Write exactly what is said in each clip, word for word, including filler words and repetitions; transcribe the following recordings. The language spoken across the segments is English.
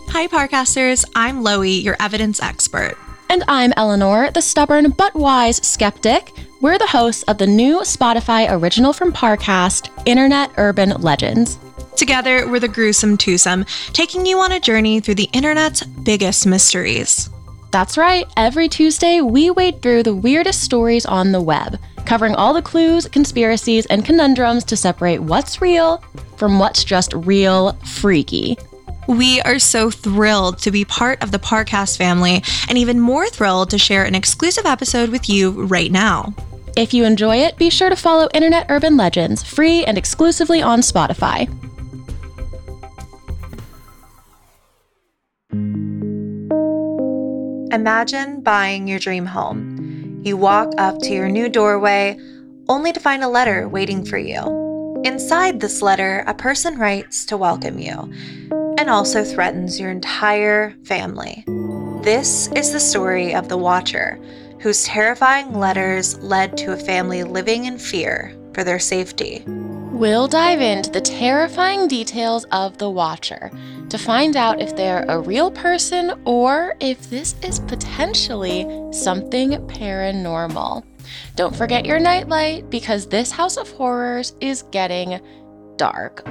Hi, Parcasters. I'm Loie, your evidence expert. And I'm Eleanor, the stubborn but wise skeptic. We're the hosts of the new Spotify original from Parcast, Internet Urban Legends. Together, we're the Gruesome Twosome, taking you on a journey through the internet's biggest mysteries. That's right. Every Tuesday, we wade through the weirdest stories on the web, covering all the clues, conspiracies, and conundrums to separate what's real from what's just real freaky. We are so thrilled to be part of the Parcast family, and even more thrilled to share an exclusive episode with you right now. If you enjoy it, be sure to follow Internet Urban Legends, free and exclusively on Spotify. Imagine buying your dream home. You walk up to your new doorway, only to find a letter waiting for you. Inside this letter, a person writes to welcome you, and also threatens your entire family. This is the story of the Watcher, whose terrifying letters led to a family living in fear for their safety. We'll dive into the terrifying details of the Watcher to find out if they're a real person or if this is potentially something paranormal. Don't forget your nightlight, because this house of horrors is getting dark.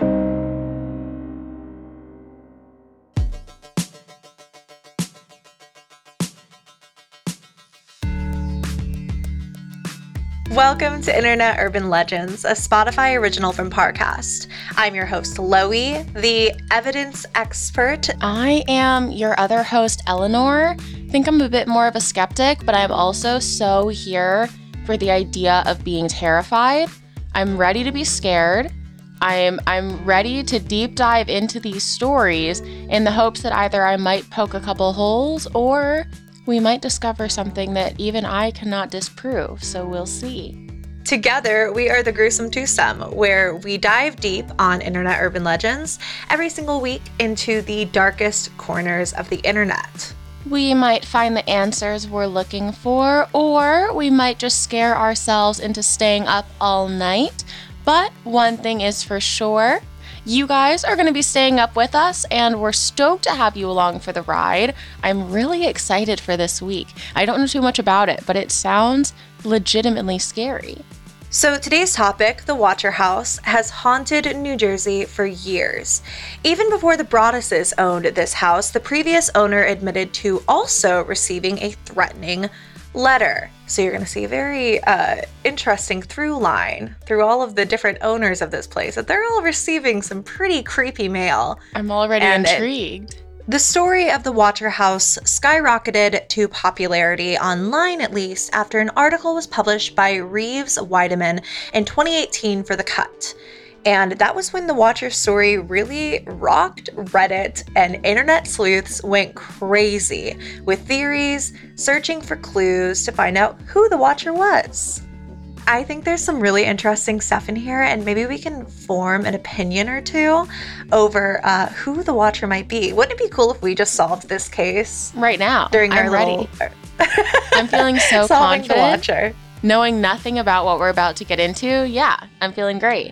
Welcome to Internet Urban Legends, a Spotify original from Parcast. I'm your host, Loie, the evidence expert. I am your other host, Eleanor. I think I'm a bit more of a skeptic, but I'm also so here for the idea of being terrified. I'm ready to be scared. I'm I'm ready to deep dive into these stories in the hopes that either I might poke a couple holes or we might discover something that even I cannot disprove, so we'll see. Together, we are the Gruesome Twosome, where we dive deep on Internet Urban Legends every single week into the darkest corners of the internet. We might find the answers we're looking for, or we might just scare ourselves into staying up all night. But one thing is for sure, you guys are going to be staying up with us, and we're stoked to have you along for the ride. I'm really excited for this week. I don't know too much about it, but it sounds legitimately scary. So today's topic, the Watcher House, has haunted New Jersey for years. Even before the Broadduses owned this house, the previous owner admitted to also receiving a threatening letter. So you're going to see a very uh, interesting through line through all of the different owners of this place, that they're all receiving some pretty creepy mail. I'm already and intrigued. It, the story of the Watcher House skyrocketed to popularity, online at least, after an article was published by Reeves Weideman in twenty eighteen for The Cut. And that was when the Watcher story really rocked Reddit, and internet sleuths went crazy with theories, searching for clues to find out who the Watcher was. I think there's some really interesting stuff in here, and maybe we can form an opinion or two over uh, who the Watcher might be. Wouldn't it be cool if we just solved this case right now? During our I'm little... ready. I'm feeling so Solving confident. The Watcher. Knowing nothing about what we're about to get into, yeah, I'm feeling great.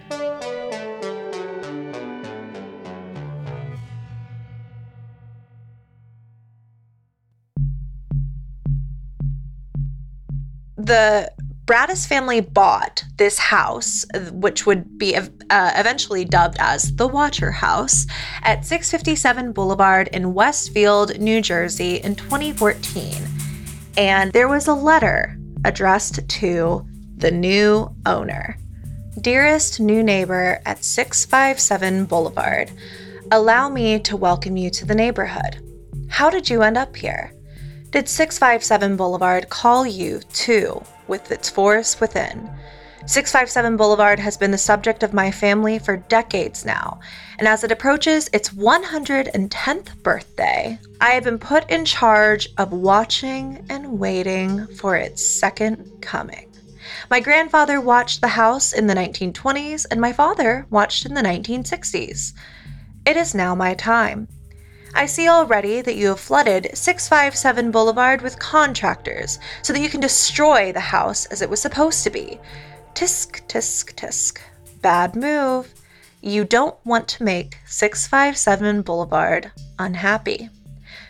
The Broaddus family bought this house, which would be uh, eventually dubbed as the Watcher House, at six fifty-seven Boulevard in Westfield, New Jersey in twenty fourteen. And there was a letter addressed to the new owner. Dearest new neighbor at six fifty-seven Boulevard, allow me to welcome you to the neighborhood. How did you end up here? Did six fifty-seven Boulevard call you too, with its force within? six fifty-seven Boulevard has been the subject of my family for decades now, and as it approaches its one hundred tenth birthday, I have been put in charge of watching and waiting for its second coming. My grandfather watched the house in the nineteen twenties, and my father watched in the nineteen sixties. It is now my time. I see already that you have flooded six fifty-seven Boulevard with contractors so that you can destroy the house as it was supposed to be. Tisk, tisk, tisk. Bad move. You don't want to make six fifty-seven Boulevard unhappy.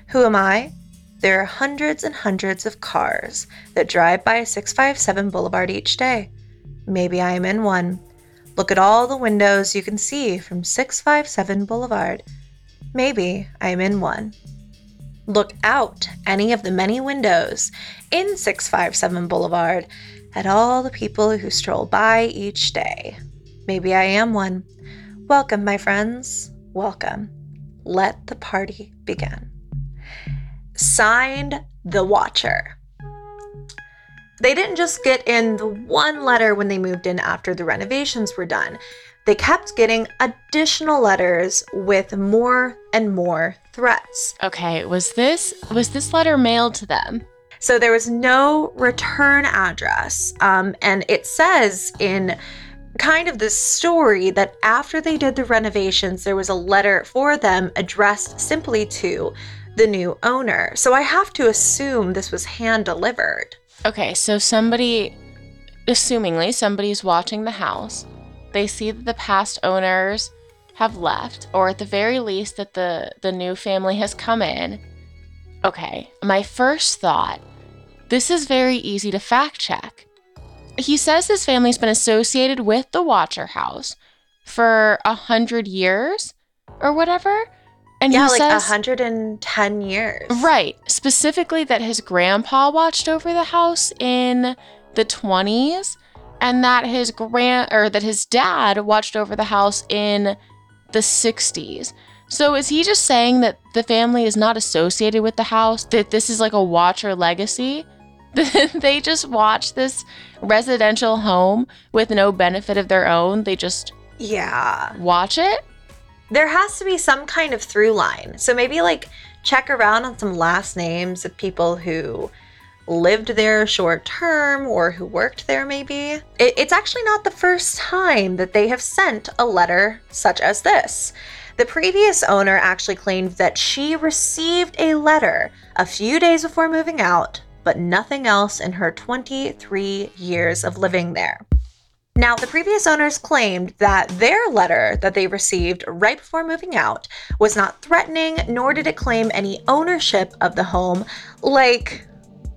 Who am I? There are hundreds and hundreds of cars that drive by six five seven Boulevard each day. Maybe I am in one. Look at all the windows you can see from six five seven Boulevard. Maybe I am in one. Look out any of the many windows in six five seven Boulevard at all the people who stroll by each day. Maybe I am one. Welcome, my friends. Welcome. Let the party begin. Signed, The Watcher. They didn't just get in the one letter when they moved in after the renovations were done. They kept getting additional letters with more and more threats. Okay, was this was this letter mailed to them? So there was no return address. Um, and it says in kind of the story that after they did the renovations, there was a letter for them addressed simply to the new owner. So I have to assume this was hand delivered. Okay, so somebody, assumingly somebody's watching the house. They see that the past owners have left, or at the very least that the, the new family has come in. Okay, my first thought, this is very easy to fact check. He says his family's been associated with the Watcher house for a hundred years or whatever. And yeah, he like says, one hundred ten years. Right. Specifically that his grandpa watched over the house in the twenties and that his grand or that his dad watched over the house in the sixties. So is he just saying that the family is not associated with the house, that this is like a Watcher legacy? They just watch this residential home with no benefit of their own. They just yeah watch it? There has to be some kind of through line. So maybe like check around on some last names of people who lived there short term or who worked there maybe. It, it's actually not the first time that they have sent a letter such as this. The previous owner actually claimed that she received a letter a few days before moving out, but nothing else in her twenty-three years of living there. Now, the previous owners claimed that their letter that they received right before moving out was not threatening, nor did it claim any ownership of the home. Like,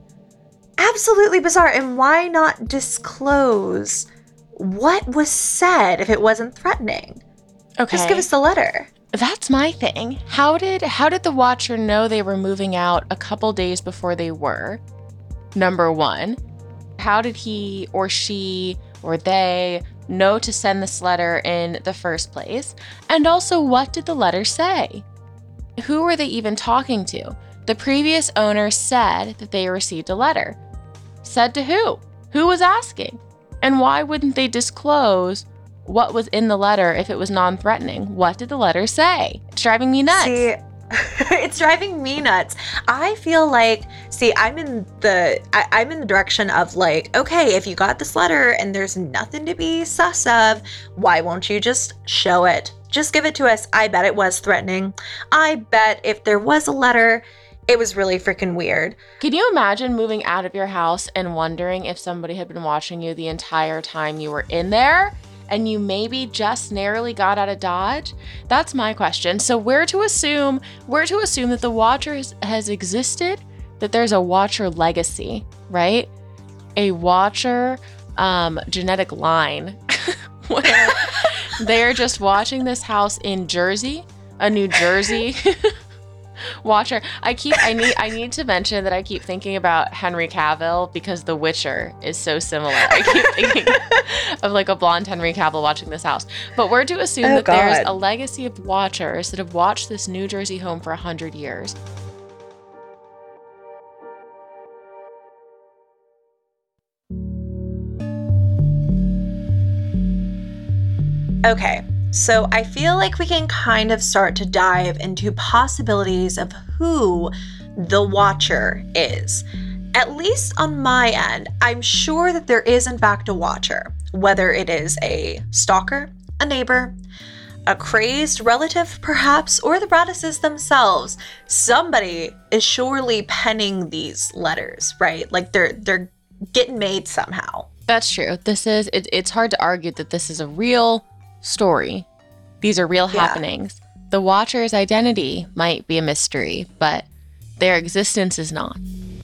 absolutely bizarre. And why not disclose what was said if it wasn't threatening? Okay. Just give us the letter. That's my thing. How did how did the Watcher know they were moving out a couple days before they were? Number one. How did he or she or they know to send this letter in the first place? And also, what did the letter say? Who were they even talking to? The previous owner said that they received a letter. Said to who? Who was asking? And why wouldn't they disclose what was in the letter if it was non-threatening? What did the letter say? It's driving me nuts. See, it's driving me nuts. I feel like, see, I'm in the, I, I'm in the direction of like, okay, if you got this letter and there's nothing to be sus of, why won't you just show it? Just give it to us. I bet it was threatening. I bet if there was a letter, it was really freaking weird. Can you imagine moving out of your house and wondering if somebody had been watching you the entire time you were in there? And you maybe just narrowly got out of Dodge? That's my question. So we're to assume, we're to assume that the Watcher has, has existed, that there's a Watcher legacy, right? A Watcher um, genetic line where they're just watching this house in Jersey, a New Jersey Watcher. I keep, I need, I need to mention that I keep thinking about Henry Cavill because The Witcher is so similar. I keep thinking of like a blonde Henry Cavill watching this house. But we're to assume Oh, that God. there's a legacy of Watchers that have watched this New Jersey home for a hundred years. Okay, so I feel like we can kind of start to dive into possibilities of who the Watcher is. At least on my end, I'm sure that there is in fact a Watcher, whether it is a stalker, a neighbor, a crazed relative perhaps, or the Braddises themselves. Somebody is surely penning these letters, right? Like they're they're getting made somehow. That's true. This is, it, it's hard to argue that this is a real story. These are real Yeah. happenings. The Watcher's identity might be a mystery, but their existence is not.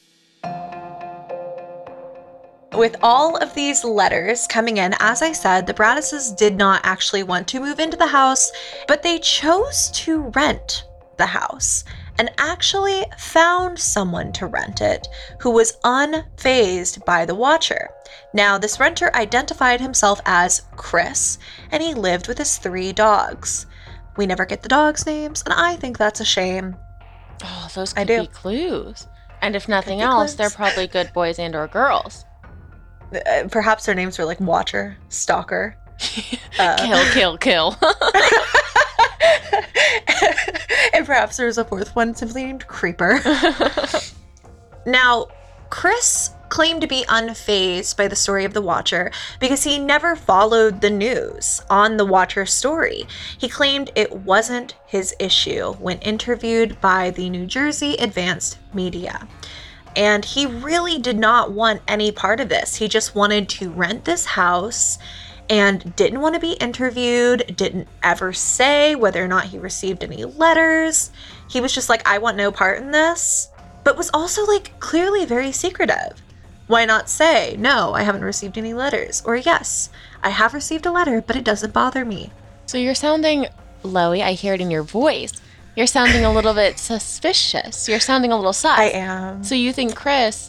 With all of these letters coming in, as I said, the Braddises did not actually want to move into the house, but they chose to rent the house and actually found someone to rent it who was unfazed by the Watcher. Now, this renter identified himself as Chris, and he lived with his three dogs. We never get the dogs' names, and I think that's a shame. Oh, those could be clues. And if nothing else, clues. They're probably good boys and or girls. Uh, perhaps their names were like Watcher, Stalker. uh, kill, kill, kill. And perhaps there was a fourth one simply named Creeper. Now, Chris claimed to be unfazed by the story of the Watcher because he never followed the news on the Watcher story. He claimed it wasn't his issue when interviewed by the New Jersey Advanced Media. And he really did not want any part of this. He just wanted to rent this house and didn't want to be interviewed, didn't ever say whether or not he received any letters. He was just like, I want no part in this, but was also like clearly very secretive. Why not say, no, I haven't received any letters, or yes, I have received a letter, but it doesn't bother me. So you're sounding, Loie, I hear it in your voice. You're sounding a little bit suspicious. You're sounding a little sus. I am. So you think Chris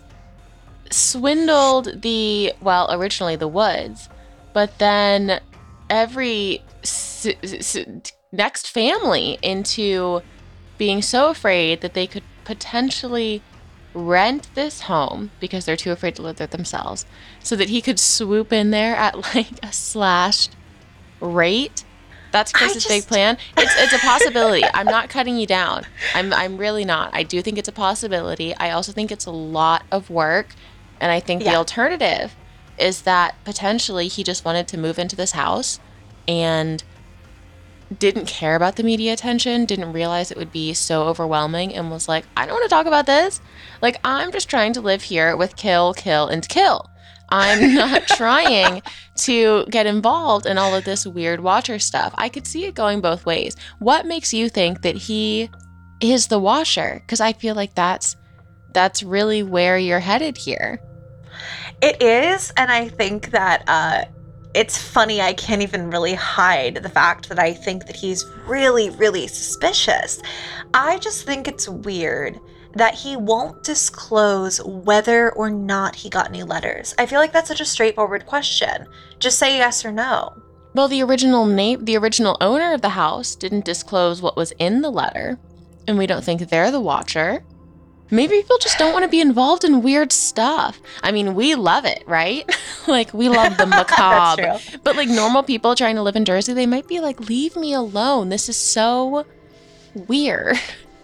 swindled the, well, originally the Woods, but then every s- s- next family into being so afraid that they could potentially rent this home because they're too afraid to live there themselves, so that he could swoop in there at like a slashed rate. That's Chris's just... big plan. It's it's a possibility. I'm not cutting you down. I'm I'm really not. I do think it's a possibility. I also think it's a lot of work, and I think yeah. the alternative is that potentially he just wanted to move into this house and didn't care about the media attention, didn't realize it would be so overwhelming, and was like, I don't want to talk about this. Like, I'm just trying to live here with kill, kill, and kill. I'm not trying to get involved in all of this weird Watcher stuff. I could see it going both ways. What makes you think that he is the Watcher? Because I feel like that's that's really where you're headed here. It is, and I think that uh, it's funny. I can't even really hide the fact that I think that he's really, really suspicious. I just think it's weird that he won't disclose whether or not he got any letters. I feel like that's such a straightforward question. Just say yes or no. Well, the original name, the original owner of the house didn't disclose what was in the letter, and we don't think they're the Watcher. Maybe people just don't want to be involved in weird stuff. I mean, we love it, right? Like, we love the macabre. That's true. But like normal people trying to live in Jersey, they might be like, leave me alone. This is so weird.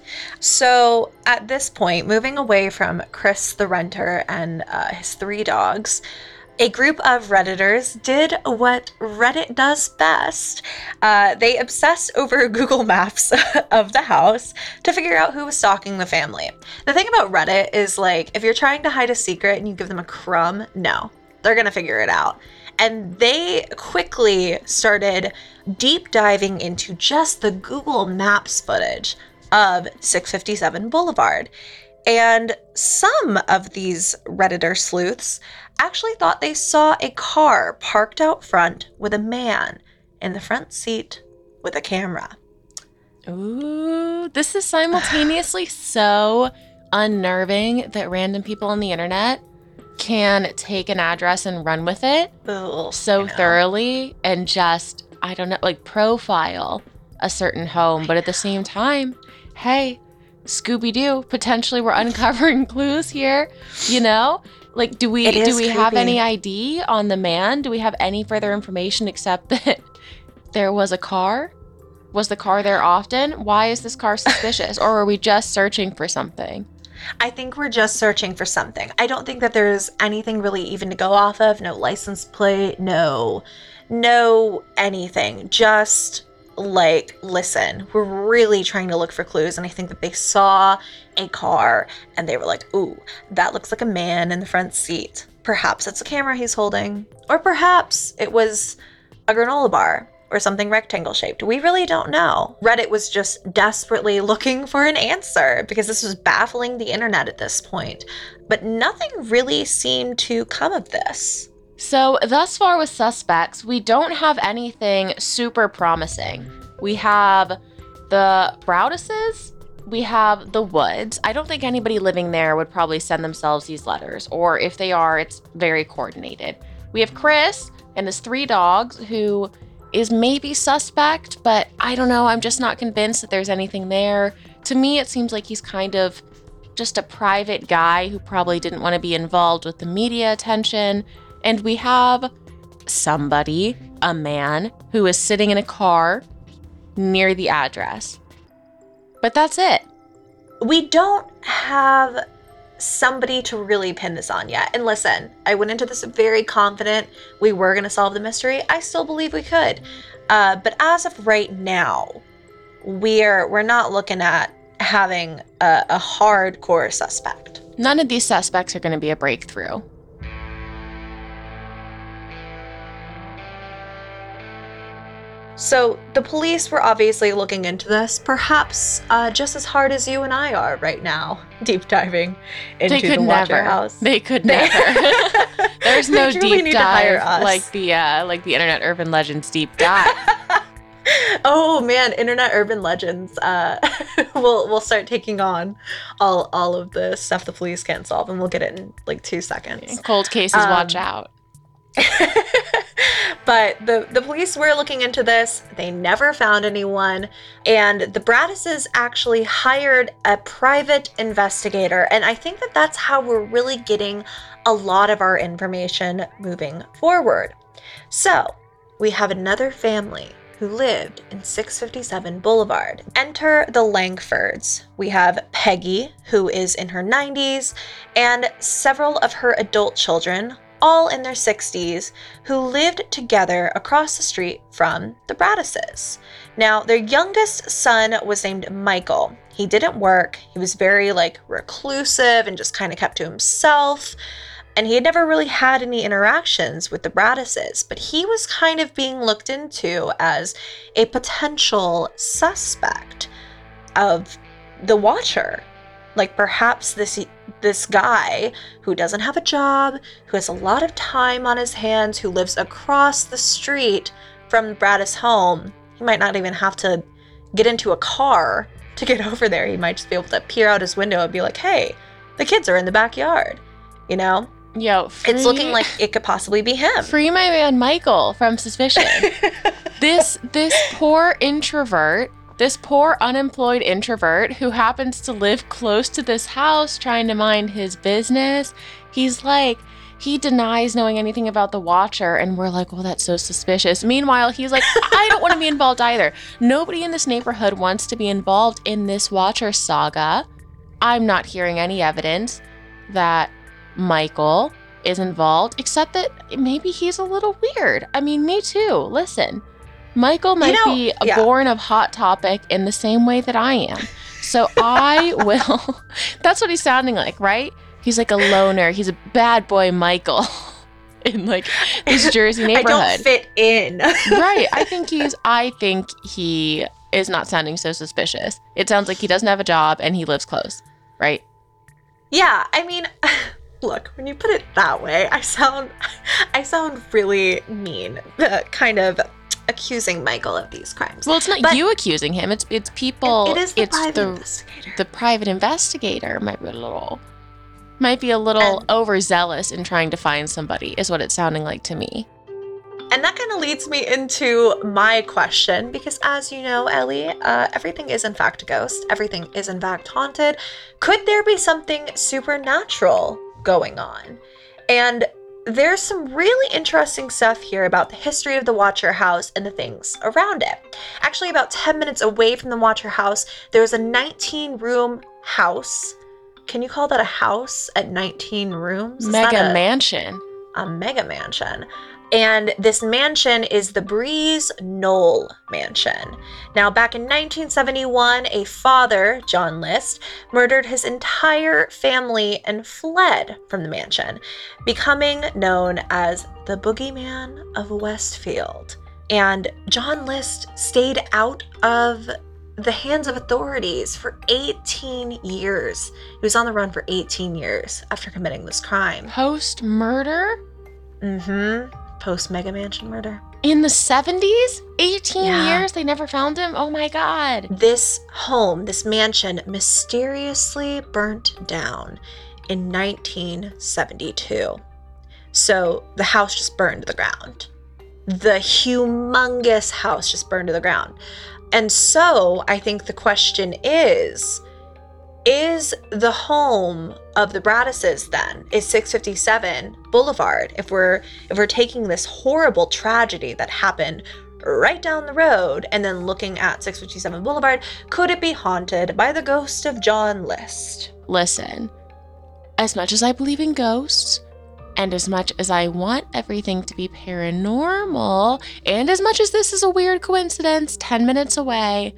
So at this point, moving away from Chris the renter and uh, his three dogs, a group of Redditors did what Reddit does best. Uh, they obsessed over Google Maps of the house to figure out who was stalking the family. The thing about Reddit is, like, if you're trying to hide a secret and you give them a crumb, no, they're going to figure it out. And they quickly started deep diving into just the Google Maps footage of six fifty-seven Boulevard. And some of these Redditor sleuths actually thought they saw a car parked out front with a man in the front seat with a camera. Ooh, this is simultaneously so unnerving that random people on the internet can take an address and run with it Ooh, so thoroughly and just, I don't know, like profile a certain home. But at the same time, hey, Scooby-Doo, potentially we're uncovering clues here, you know? Like, do we do we creepy. have any I D on the man? Do we have any further information except that there was a car? Was the car there often? Why is this car suspicious? Or are we just searching for something? I think we're just searching for something. I don't think that there's anything really even to go off of. No license plate, no, no anything. Just like, listen, we're really trying to look for clues. And I think that they saw a car and they were like, ooh, that looks like a man in the front seat. Perhaps it's a camera he's holding, or perhaps it was a granola bar, or something rectangle shaped. We really don't know. Reddit was just desperately looking for an answer because this was baffling the internet at this point. But nothing really seemed to come of this. So thus far with suspects, we don't have anything super promising. We have the Broudesses, we have the Woods. I don't think anybody living there would probably send themselves these letters, or if they are, it's very coordinated. We have Chris and his three dogs, who is maybe suspect, but I don't know, I'm just not convinced that there's anything there. To me, it seems like he's kind of just a private guy who probably didn't want to be involved with the media attention. And we have somebody, a man, who is sitting in a car near the address. But that's it. We don't have somebody to really pin this on yet. And listen, I went into this very confident we were going to solve the mystery. I still believe we could. Uh, but as of right now, we're we're not looking at having a, a hardcore suspect. None of these suspects are going to be a breakthrough. So the police were obviously looking into this, perhaps uh, just as hard as you and I are right now, deep diving into they could the Watcher never. House. They could never. There's no deep dive like the uh, like the Internet Urban Legends deep dive. Oh man, Internet Urban Legends. Uh, we'll we'll start taking on all all of the stuff the police can't solve, and we'll get it in like two seconds. Cold cases, um, watch out. But the, the police were looking into this. They never found anyone. And the Broudesses actually hired a private investigator. And I think that that's how we're really getting a lot of our information moving forward. So we have another family who lived in six fifty-seven Boulevard. Enter the Langfords. We have Peggy, who is in her nineties, and several of her adult children, all in their sixties, who lived together across the street from the Broudesses. Now, their youngest son was named Michael. He didn't work. He was very like reclusive and just kind of kept to himself. And he had never really had any interactions with the Broudesses, but he was kind of being looked into as a potential suspect of the Watcher. Like perhaps this this guy who doesn't have a job, who has a lot of time on his hands, who lives across the street from Broudes's home. He might not even have to get into a car to get over there. He might just be able to peer out his window and be like, hey, the kids are in the backyard, you know? Yo, free, it's looking like it could possibly be him. Free my man Michael from suspicion. this this poor introvert, this poor unemployed introvert who happens to live close to this house trying to mind his business. He's like, he denies knowing anything about the Watcher, and we're like, well, that's so suspicious. Meanwhile, he's like, I don't want to be involved either. Nobody in this neighborhood wants to be involved in this Watcher saga. I'm not hearing any evidence that Michael is involved, except that maybe he's a little weird. I mean, me too. Listen, Michael might you know, be yeah. born of Hot Topic in the same way that I am. So I will, that's what he's sounding like, right? He's like a loner. He's a bad boy Michael in like this Jersey neighborhood. I don't fit in. Right. I think he's, I think he is not sounding so suspicious. It sounds like he doesn't have a job and he lives close, right? Yeah. I mean, look, when you put it that way, I sound, I sound really mean, uh, kind of accusing Michael of these crimes. Well, it's not but you accusing him. It's it's people. It, it is the it's private the, investigator. The private investigator might be a little, might be a little and, overzealous in trying to find somebody, is what it's sounding like to me. And that kind of leads me into my question, because as you know, Ellie, uh, everything is in fact a ghost. Everything is in fact haunted. Could there be something supernatural going on? And there's some really interesting stuff here about the history of the Watcher House and the things around it. Actually, about ten minutes away from the Watcher House, there's a nineteen room house. Can you call that a house at nineteen rooms? Is mega a, mansion. A mega mansion. And this mansion is the Breeze Knoll Mansion. Now, back in nineteen seventy-one, a father, John List, murdered his entire family and fled from the mansion, becoming known as the Boogeyman of Westfield. And John List stayed out of the hands of authorities for eighteen years. He was on the run for eighteen years after committing this crime. Post-murder? Mm-hmm. Post-Mega Mansion murder. In the seventies? eighteen Yeah. years? They never found him? Oh my God. This home, this mansion, mysteriously burnt down in nineteen seventy-two. So the house just burned to the ground. The humongous house just burned to the ground. And so I think the question is, is the home of the Braddises then, is six fifty-seven Boulevard, if we're if we're taking this horrible tragedy that happened right down the road and then looking at six fifty-seven Boulevard, could it be haunted by the ghost of John List? Listen, as much as I believe in ghosts, and as much as I want everything to be paranormal, and as much as this is a weird coincidence ten minutes away,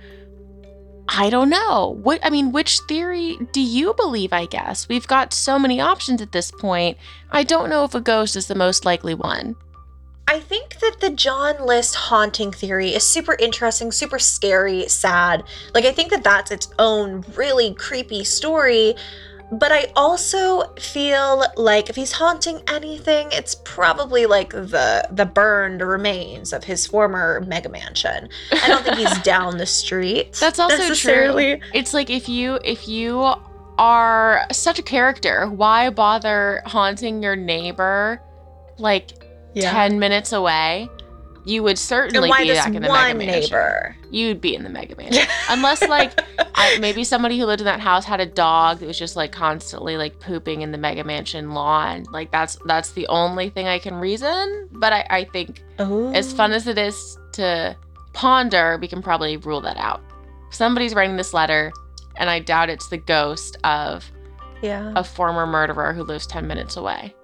I don't know. What I mean, which theory do you believe, I guess? We've got so many options at this point. I don't know if a ghost is the most likely one. I think that the John List haunting theory is super interesting, super scary, sad. Like, I think that that's its own really creepy story. But I also feel like if he's haunting anything, it's probably like the the burned remains of his former mega mansion. I don't think he's down the street. That's also necessarily. true. It's like if you if you are such a character, why bother haunting your neighbor like Yeah. ten minutes away? You would certainly And why be this back in the one mega mansion. neighbor? You'd be in the mega mansion. Unless like I, maybe somebody who lived in that house had a dog that was just like constantly like pooping in the mega mansion lawn. Like that's that's the only thing I can reason. But I, I think Ooh. as fun as it is to ponder, we can probably rule that out. Somebody's writing this letter, and I doubt it's the ghost of Yeah. a former murderer who lives ten minutes away.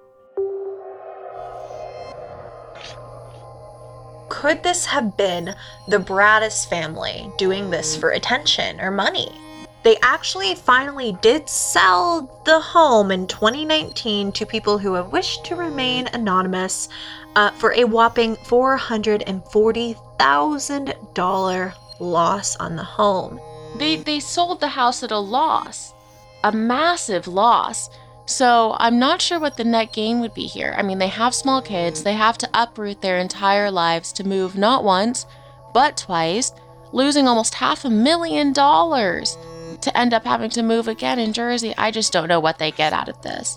Could this have been the Braddis family doing this for attention or money? They actually finally did sell the home in twenty nineteen to people who have wished to remain anonymous uh, for a whopping four hundred forty thousand dollars loss on the home. They they sold the house at a loss, a massive loss. So I'm not sure what the net gain would be here. I mean, they have small kids. They have to uproot their entire lives to move not once, but twice, losing almost half a million dollars to end up having to move again in Jersey. I just don't know what they get out of this.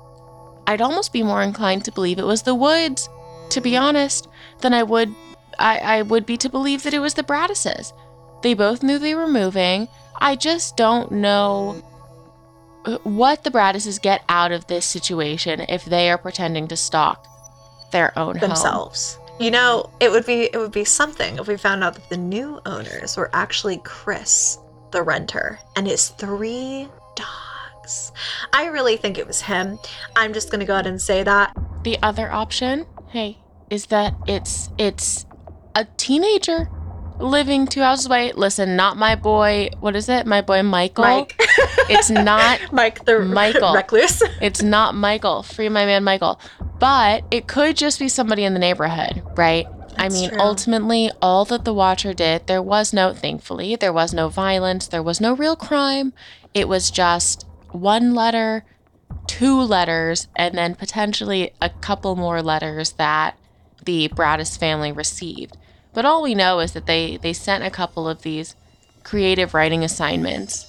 I'd almost be more inclined to believe it was the Woods, to be honest, than I would I, I would be to believe that it was the Braddises. They both knew they were moving. I just don't know what the Braddises get out of this situation if they are pretending to stalk their own themselves. Home. You know, it would be it would be something if we found out that the new owners were actually Chris, the renter, and his three dogs. I really think it was him. I'm just gonna go ahead and say that. The other option, hey, is that it's it's a teenager living two houses away. Listen, not my boy. What is it? My boy Michael. Mike. It's not Mike the Michael. recluse. It's not Michael. Free my man Michael. But it could just be somebody in the neighborhood, right? That's I mean, true. ultimately, all that the Watcher did, there was no, thankfully, there was no violence. There was no real crime. It was just one letter, two letters, and then potentially a couple more letters that the Braddis family received. But all we know is that they, they sent a couple of these creative writing assignments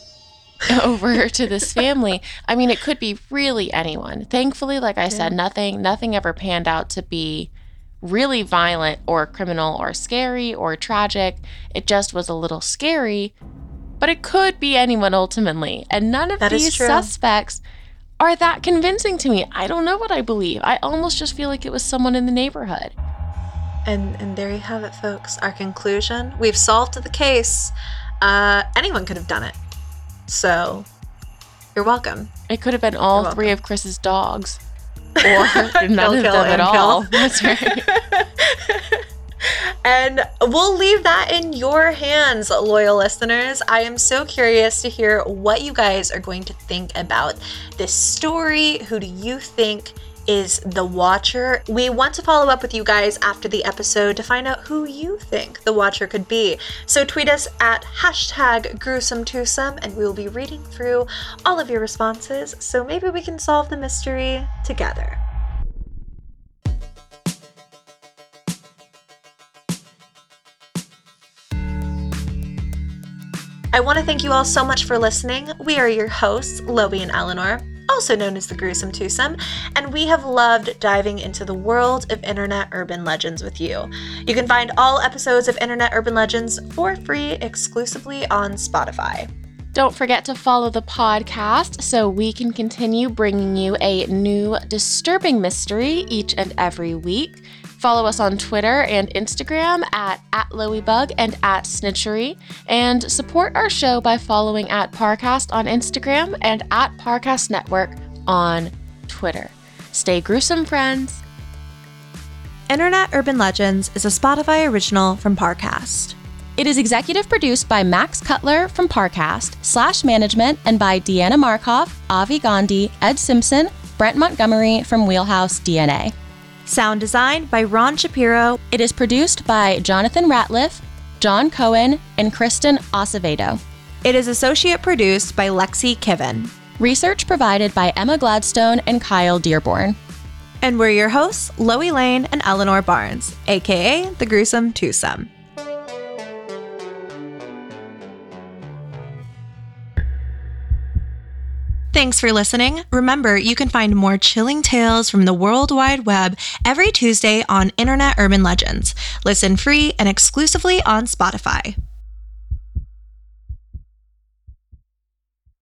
over to this family. I mean, it could be really anyone. Thankfully, like I said, nothing nothing ever panned out to be really violent or criminal or scary or tragic. It just was a little scary, but it could be anyone ultimately. And none of That is these true. suspects are that convincing to me. I don't know what I believe. I almost just feel like it was someone in the neighborhood. And and there you have it, folks. Our conclusion. We've solved the case. Uh, anyone could have done it. So, you're welcome. It could have been all You're three welcome. of Chris's dogs. Or none Kill, of kill, them at and all. kill. That's right. And we'll leave that in your hands, loyal listeners. I am so curious to hear what you guys are going to think about this story. Who do you think is the Watcher. We want to follow up with you guys after the episode to find out who you think the Watcher could be. So tweet us at hashtag gruesome twosome and we will be reading through all of your responses, so maybe we can solve the mystery together. I want to thank you all so much for listening. We are your hosts, Loie and Eleanor, also known as the Gruesome Twosome, and we have loved diving into the world of Internet Urban Legends with you. You can find all episodes of Internet Urban Legends for free exclusively on Spotify. Don't forget to follow the podcast so we can continue bringing you a new disturbing mystery each and every week. Follow us on Twitter and Instagram at, at LoieBug and at Snitchery, and support our show by following at Parcast on Instagram and at Parcast Network on Twitter. Stay gruesome, friends. Internet Urban Legends is a Spotify original from Parcast. It is executive produced by Max Cutler from Parcast, slash management, and by Deanna Markov, Avi Gandhi, Ed Simpson, Brent Montgomery from Wheelhouse D N A. Sound design by Ron Shapiro. It is produced by Jonathan Ratliff, John Cohen, and Kristen Acevedo. It is associate produced by Lexi Kiven. Research provided by Emma Gladstone and Kyle Dearborn. And we're your hosts, Loie Lane and Eleanor Barnes, aka the Gruesome Twosome. Thanks for listening. Remember, you can find more chilling tales from the World Wide Web every Tuesday on Internet Urban Legends. Listen free and exclusively on Spotify.